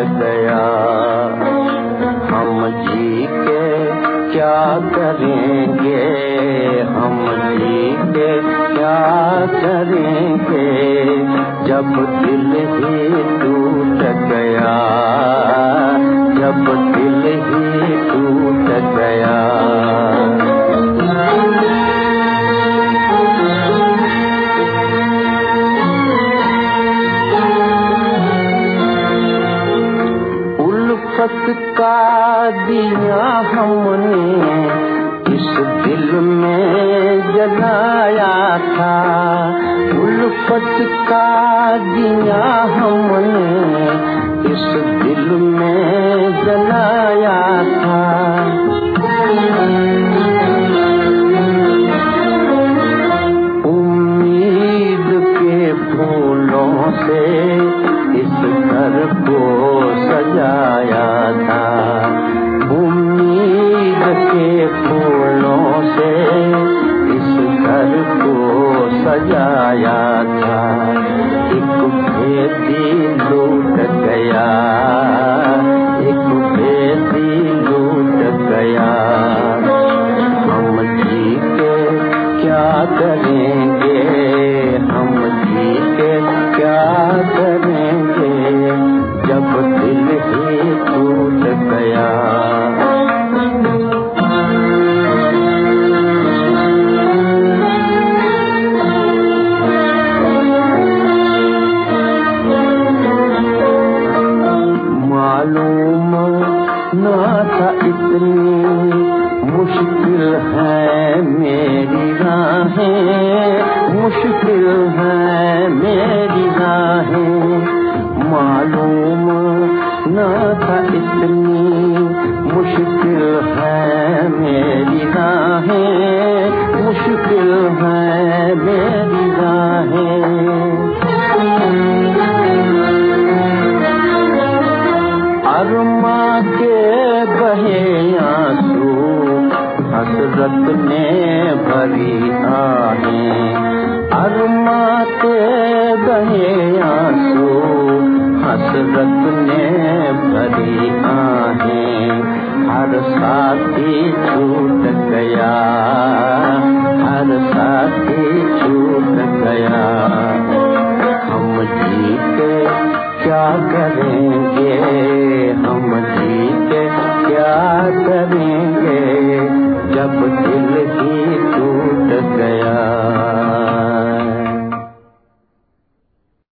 गया। हम जी के क्या करेंगे, हम जी के क्या करेंगे, जब दिल ही टूट गया, जब दिल ही टूट गया। उल्फत का दिया हमने इस दिल में जलाया था, उल्फत का दिया हमने इस दिल में जलाया था। उम्मीद के फूलों से इस घर को सजाया था, उम्मीद के फूलों से इस घर को सजाया था। एक भेदी लूट गया, एक भेदी लूट गया। हम जी के क्या करेंगे, हम जी के क्या करेंगे, जब दिल ही टूट गया। मालूम ना था इतनी मुश्किल है मेरी राहें, मुश्किल है मेरी राहें। मालूम ना था इतनी मुश्किल है मेरी राहें, मुश्किल है मेरी राहें। अरमा के बहे आंसू हसरत ने भरी आहें, अरमा के बहे आंसू हसरत ने भरी आहें। हर साथी छूट गया, हर साथी छूट गया। हम जी के क्या करेंगे, हम जी के क्या करेंगे, जब